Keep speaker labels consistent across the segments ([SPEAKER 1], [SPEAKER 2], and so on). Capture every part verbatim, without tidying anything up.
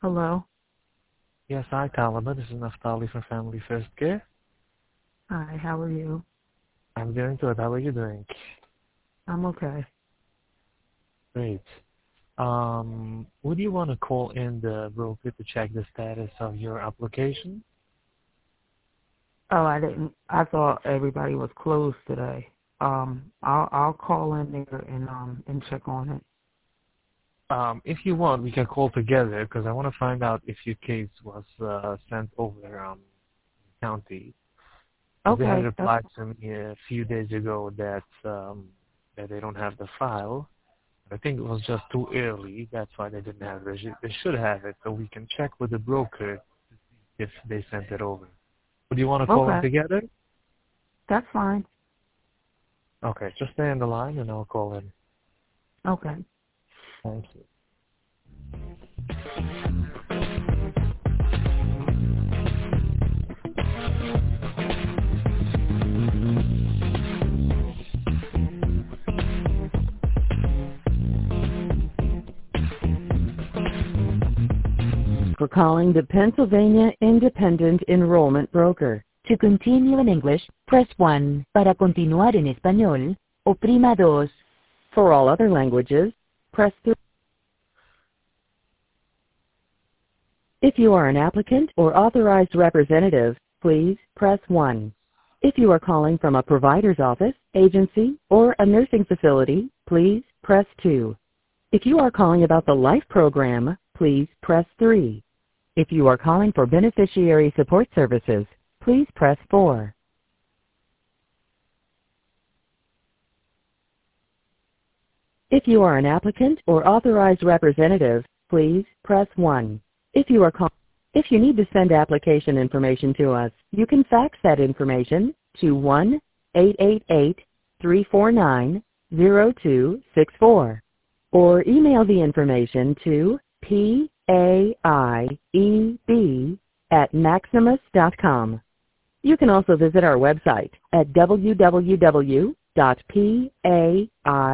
[SPEAKER 1] Hello.
[SPEAKER 2] Yes, hi, Talaba. This is Naftali from Family First Care.
[SPEAKER 1] Hi, how are you?
[SPEAKER 2] I'm doing good. How are you doing?
[SPEAKER 1] I'm okay.
[SPEAKER 2] Great. Um, would you want to call in the broker to check the status of your application?
[SPEAKER 1] Oh, I didn't. I thought everybody was closed today. Um, I'll I'll call in there and um and check on it.
[SPEAKER 2] Um, if you want, we can call together because I want to find out if your case was uh, sent over um county. Because they had
[SPEAKER 1] Okay, that's
[SPEAKER 2] replied to me a few days ago that um, that they don't have the file. I think it was just too early. That's why they didn't have it. They should they should have it, so we can check with the broker if they sent it over. Would you want to call in
[SPEAKER 1] okay.
[SPEAKER 2] together?
[SPEAKER 1] That's fine.
[SPEAKER 2] Okay, just stay on the line and I'll call in.
[SPEAKER 1] Okay.
[SPEAKER 2] Thank you.
[SPEAKER 1] For calling the Pennsylvania Independent Enrollment Broker. To continue in English, press one. Para continuar en español, oprima dos. For all other languages, press three. If you are an applicant or authorized representative, please press one. If you are calling from a provider's office, agency, or a nursing facility, please press two. If you are calling about the LIFE program, please press three. If you are calling for beneficiary support services, please press four. If you are an applicant or authorized representative, please press one. If you are call- if you need to send application information to us, you can fax that information to one eight eight eight, three four nine, zero two six four or email the information to P A I E B at maximus dot com. You can also visit our website at w w w dot paieB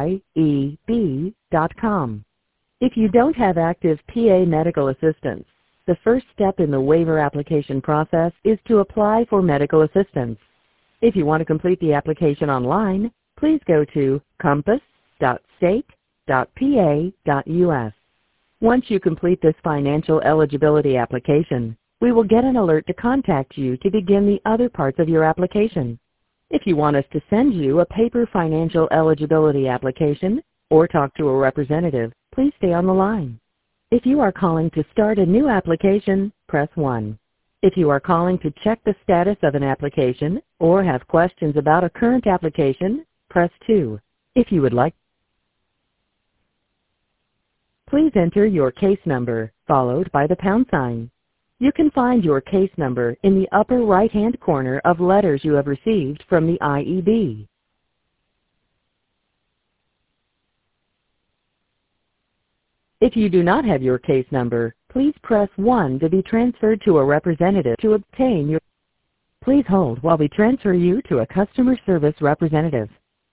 [SPEAKER 1] dot com. If you don't have active P A medical assistance, the first step in the waiver application process is to apply for medical assistance. If you want to complete the application online, please go to compass dot state dot p a dot u s. Once you complete this financial eligibility application, we will get an alert to contact you to begin the other parts of your application. If you want us to send you a paper financial eligibility application or talk to a representative, please stay on the line. If you are calling to start a new application, press one. If you are calling to check the status of an application or have questions about a current application, press two. If you would like, please enter your case number followed by the pound sign. You can find your case number in the upper right-hand corner of letters you have received from the I E B. If you do not have your case number, please press one to be transferred to a representative to obtain your... Please hold while we transfer you to a customer service representative.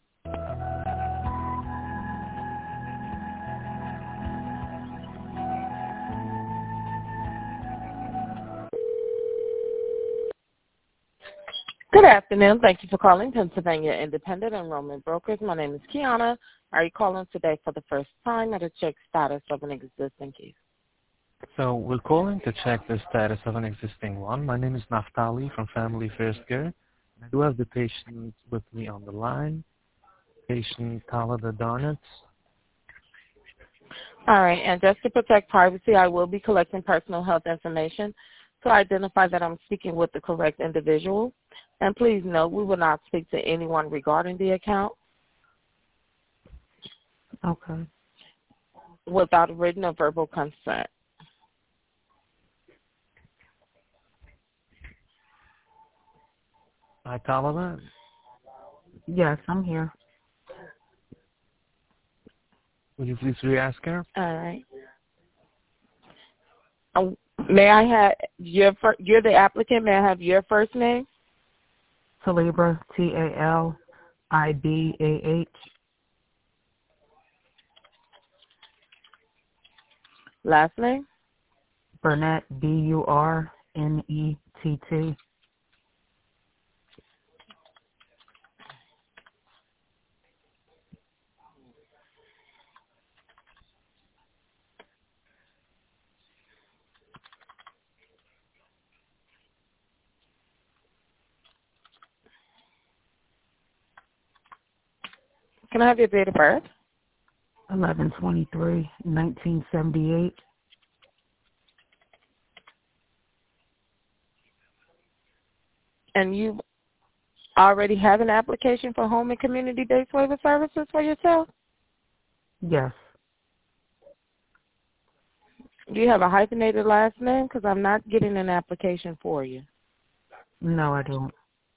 [SPEAKER 1] Good afternoon. Thank you for calling Pennsylvania Independent Enrollment Brokers. My name is Kiana. Are you calling today for the first time or to check status of an existing case?
[SPEAKER 2] So we're calling to check the status of an existing one. My name is Naftali from Family First Care. I do have the patient with me on the line. Patient Talada Darnett.
[SPEAKER 1] All right, and just to protect privacy, I will be collecting personal health information to identify that I'm speaking with the correct individual. And please note, we will not speak to anyone regarding the account
[SPEAKER 3] Okay.
[SPEAKER 1] without written or verbal consent.
[SPEAKER 2] Hi, Talada.
[SPEAKER 3] Yes, I'm here.
[SPEAKER 2] Would you please re-ask her?
[SPEAKER 1] All right. Um, may I have your fir- you're the applicant. May I have your first name?
[SPEAKER 3] Talibra, T A L I B A H.
[SPEAKER 1] Last name?
[SPEAKER 3] Burnett, B U R N E T T.
[SPEAKER 4] Can I have your date of birth?
[SPEAKER 3] eleven twenty-three, nineteen seventy-eight.
[SPEAKER 4] And you already have an application for home and community-based waiver services for yourself?
[SPEAKER 3] Yes.
[SPEAKER 4] Do you have a hyphenated last name? Because I'm not getting an application for you.
[SPEAKER 3] No, I don't.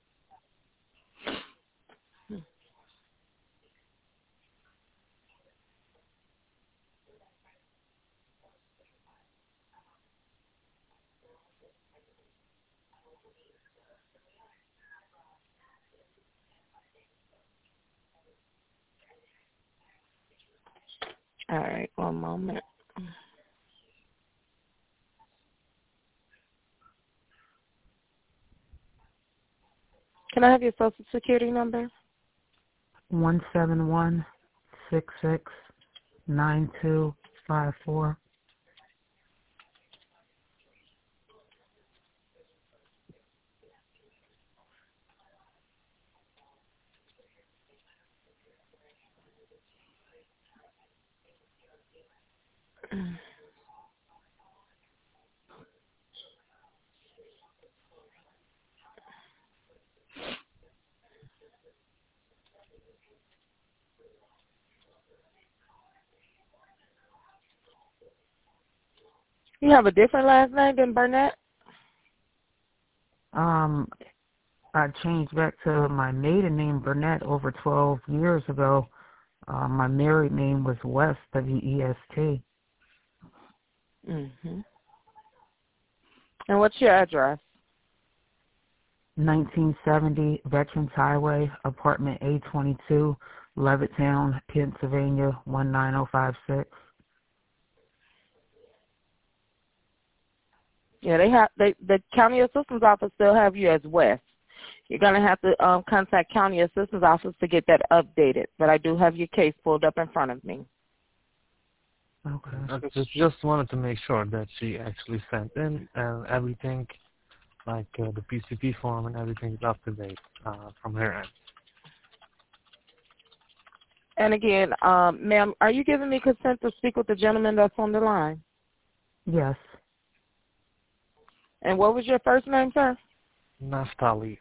[SPEAKER 4] All right, one moment. Can I have your social security number?
[SPEAKER 3] One seven one six six nine two five four.
[SPEAKER 4] You have a different last name than Burnett?
[SPEAKER 3] Um, I changed back to my maiden name, Burnett, over twelve years ago. Uh, my married name was West, W E S T.
[SPEAKER 4] Mm-hmm. And what's your address?
[SPEAKER 3] nineteen seventy Veterans Highway, apartment A twenty-two, Levittown, Pennsylvania, one nine zero five six.
[SPEAKER 4] Yeah, they have they the county assistance office still have you as West. You're gonna have to um, contact county assistance office to get that updated. But I do have your case pulled up in front of me.
[SPEAKER 3] Okay.
[SPEAKER 2] I just just wanted to make sure that she actually sent in and everything, like uh, the P C P form and everything is up to date uh, from her end.
[SPEAKER 4] And again, um, ma'am, are you giving me consent to speak with the gentleman that's on the line?
[SPEAKER 3] Yes.
[SPEAKER 4] And what was your first name, sir?
[SPEAKER 2] Naftali.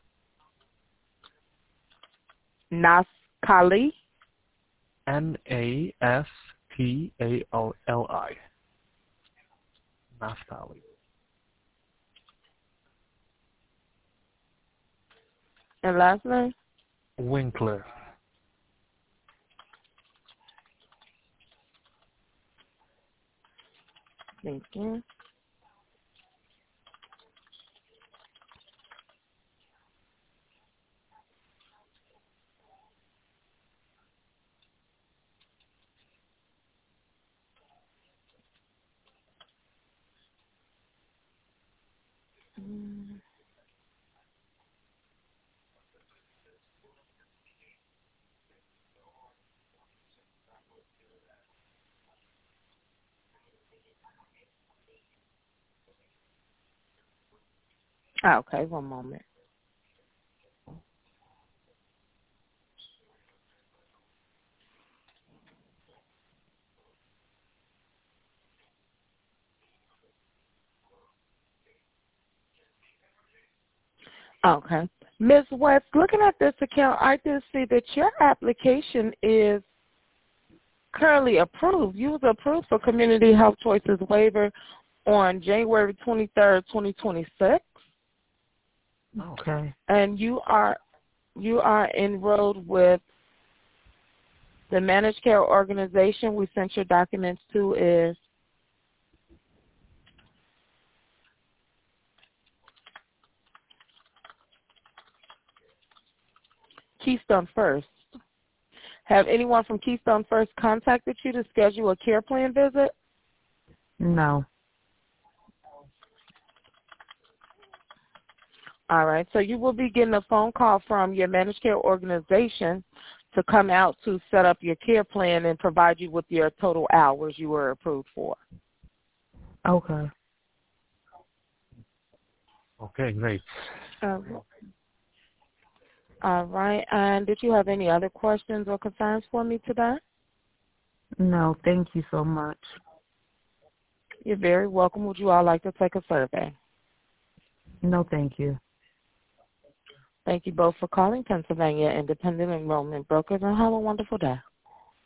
[SPEAKER 4] Naskali?
[SPEAKER 2] N A S T A L L I. Naftali.
[SPEAKER 4] And last name?
[SPEAKER 2] Winkler.
[SPEAKER 4] Thank you. Mm. Okay, one moment. Okay. Miz West, looking at this account, I do see that your application is currently approved. You was approved for Community Health Choices waiver on January twenty-third, twenty twenty-six.
[SPEAKER 3] Okay.
[SPEAKER 4] And you are you are enrolled with the managed care organization we sent your documents to is Keystone First. Have anyone from Keystone First contacted you to schedule a care plan visit?
[SPEAKER 3] No.
[SPEAKER 4] All right. So you will be getting a phone call from your managed care organization to come out to set up your care plan and provide you with your total hours you were approved for.
[SPEAKER 3] Okay.
[SPEAKER 2] Okay, great.
[SPEAKER 4] Um, all right. And did you have any other questions or concerns for me today?
[SPEAKER 3] No, thank you so much.
[SPEAKER 4] You're very welcome. Would you all like to take a survey?
[SPEAKER 3] No, thank you.
[SPEAKER 4] Thank you both for calling Pennsylvania Independent Enrollment Brokers, and have a wonderful day.